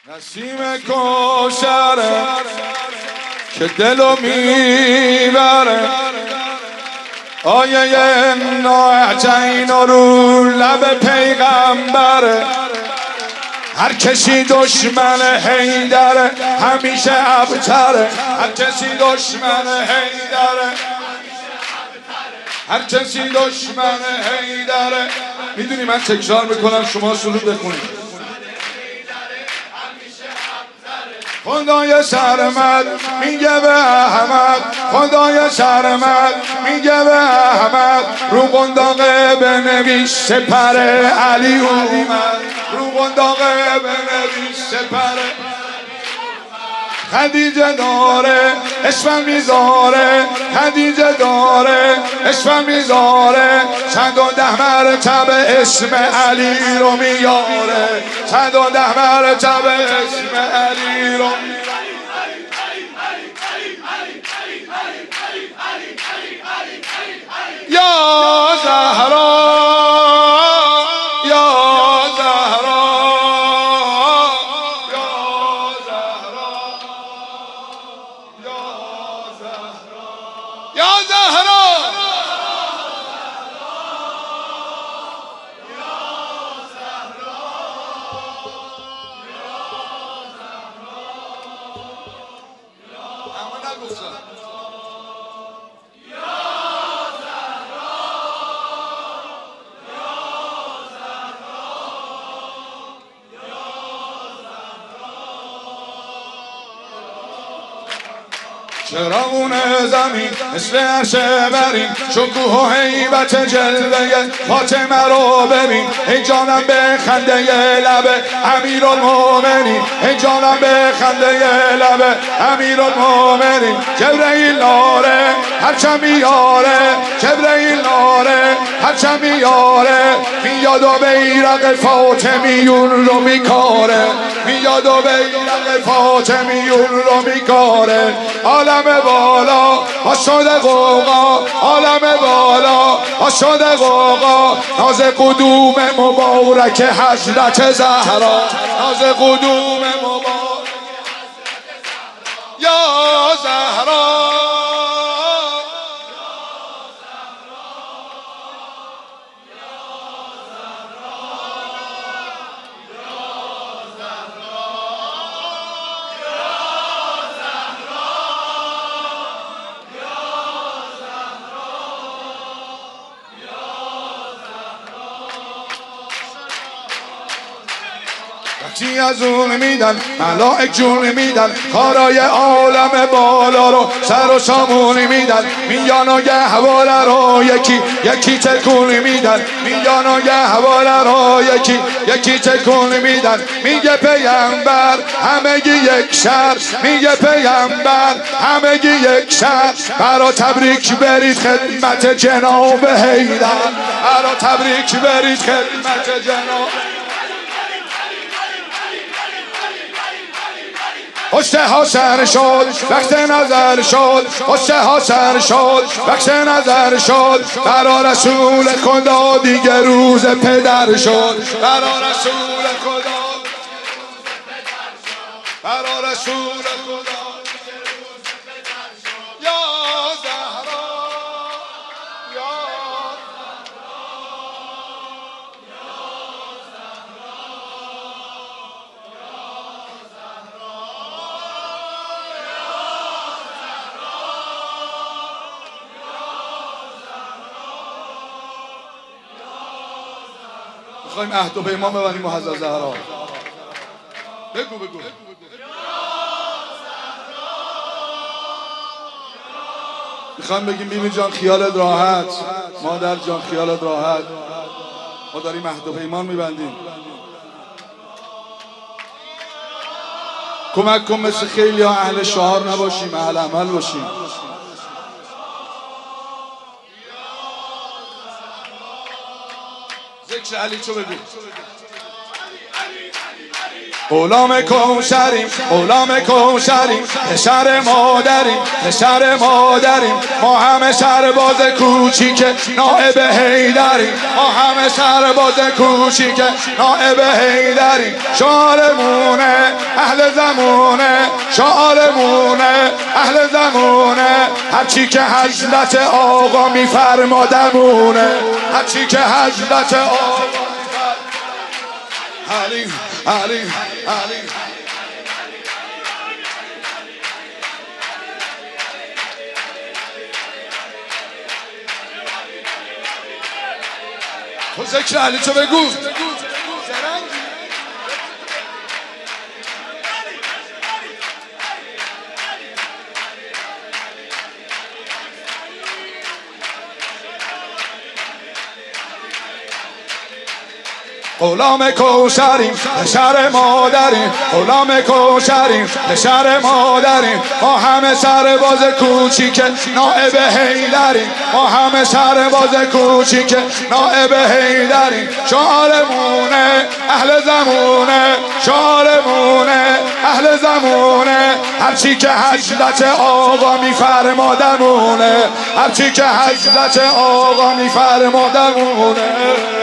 نسیم کوشره که دلو میبره، آیه ناجین رو لب پیغمبره. هر کسی دشمن حیدره همیشه ابتره، هر کسی دشمن حیدره، هر کسی دشمن حیدره. میدونی من تکرار میکنم شما سرود بخونید. خدای سرمد میگه به احمد، خدای سرمد میگه به احمد، رو قنداقه بنویس سپر علی اومد، رو قنداقه بنویس سپر. خدیجه داره اسم میذاره، خدیجه داره اسم میذاره، 110 مرتبه اسم علی رو میاره، 110 مرتبه اسم علی رو. یا زهرا یا زهرا یا زهرا چراغون زمین مثل عرش برین، شکوه و هیبت جلوه فاطمه رو ببین. ای جانم به خنده لبه امیرالمومنین، ای جانم به خنده لبه امیرالمومنین. جبرئیل ناره هرچم میاره، جبرئیل ناره هرچم میاره، میاد و بیرق فاطمیون رو میکاره، میاد و بیرق فاطمیون رو میکاره. عالم بالا ها شده غوغا، عالم بالا ها شده غوغا، ناز قدوم مبارک حضرت زهرا، ناز قدوم مبارک یا زهرا. وقتی از اون میدن ملائک جون میدن، کارای عالم بالا رو سر و سامون میدن، میان و گهواره رو یکی یکی تکون میدن، میان و گهواره رو یکی یکی تکون میدن. میگه پیامبر همگی یک شهر، میگه پیامبر همگی یک شهر، برا تبریک برید خدمت جناب حیدر، برا تبریک برید خدمت جناب. پشته ها سر شد وقت نظر شد، پشته ها سر شد وقت نظر شد، برا رسول خدا دیگه روز پدر شد، برا رسول خدا، برا رسول خدا. یا زهرا یا میخوایم عهد و پیمان ببندیم با حضرت زهرا. بگو بگو میخوایم بگیم بیبی جان خیالت راحت، مادر جان خیالت راحت، ما داریم عهد و پیمان میبندیم. کمک کن مثل خیلی ها اهل شعار نباشیم، اهل عمل باشیم. ذکر علی چو بگو. غلام کوثریم غلام کوثریم، پسر مادریم پسر مادریم، ما همه سرباز کوچیک نائب حیدریم، ما همه سرباز کوچیک نائب حیدریم. شعارمونه اهل زمونه شعارمونه اهل زمونه هرچی که حضرت آقا میفرمادمونه هرچی که حضرت آقا علی علی علی تو ذکر علی تو بگو غلام کوثریم شهر مادریم غلام کوثریم شهر مادریم ما همه سرباز کوچیک نائب حیدریم ما همه سرباز کوچیک نائب حیدریم شعارمونه اهل زمونه شعارمونه اهل زمونه هرچی که حضرت آقا میفرمادمونه هرچی که حضرت آقا میفرمادمونه